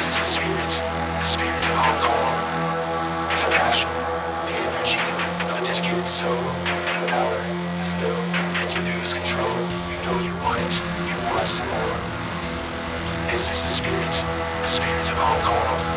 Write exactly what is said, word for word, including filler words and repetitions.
This is the spirit, the spirit of hardcore. It's the passion, the energy of a dedicated soul. The power, the flow, and you lose control. You know you want it, you want some more. This is the spirit, the spirit of hardcore.